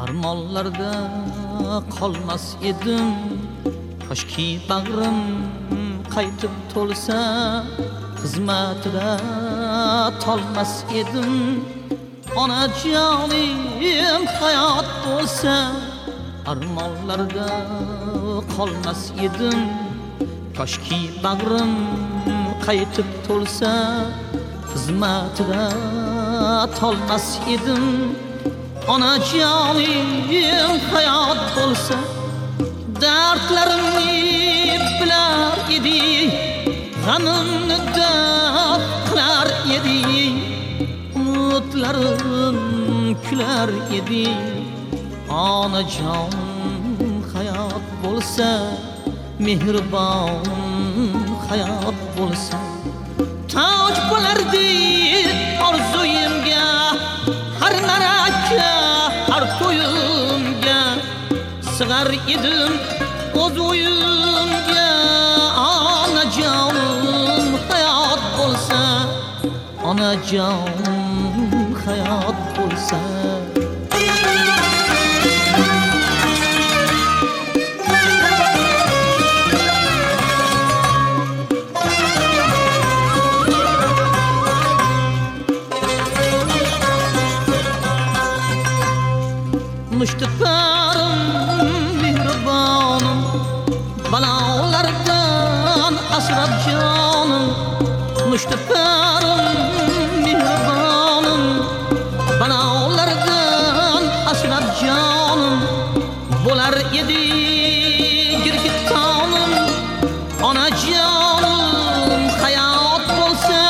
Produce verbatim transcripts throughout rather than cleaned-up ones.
Armonlarda qolmas edim, koshki bag'rim qaytib to'lsa, xizmatida tolmas edim. Onajonim hayot bo'lsa, armonlarda qolmas edim, koshki bag'rim qaytib to'lsa, xizmatida tolmas edim. Onajonim hayot bo'lsa, dardlarimni bilar edi, g'amimni daf qilar edi, umidlarim kular edi. Onajonim hayot bo'lsa, mehribon hayot bo'lsa, toj bo'lardi orzuyimga, har maraka, har to'yimga sig'ar edim o'z o'yimga. Onajonim hayot bo'lsa, onajonim hayot bo'lsa, Müştaqarim mehribonim, balolardan asrab jonim. Müştaqarim mehribonim, balolardan asrab jonim. Bo'lar edi girgitonim. Onajonim hayot bo'lsa,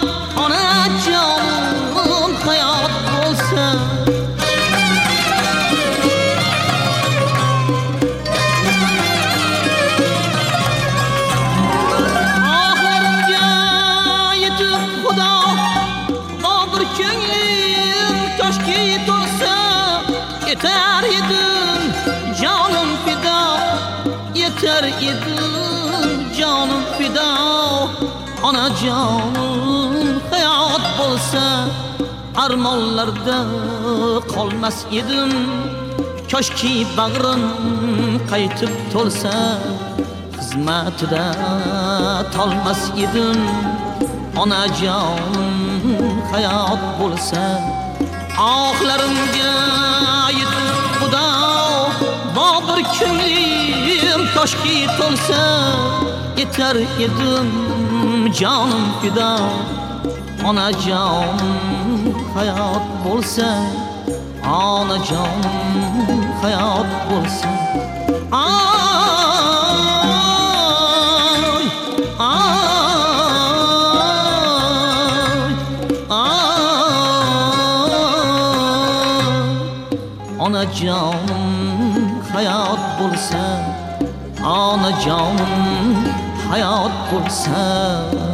onajonim hayot bo'lsa, koshki to'lsa, yetar edim jonim fido, yetar edim jonim fido. Onajonim hayot bo'lsa, armonlarda qolmas edim, koshki bag'rim qaytib to'lsa, xizmatida tolmas edim. Onajonim hayot bo'lsa, ohlarimga yetib xudo, bobur ko'nglim koshki to'lsa, yetar edim jonim fido. Onajonim hayot bo'lsa, onajonim hayot bo'lsa, ay onajonim hayot bo'lsa, onajonim hayot bo'lsa.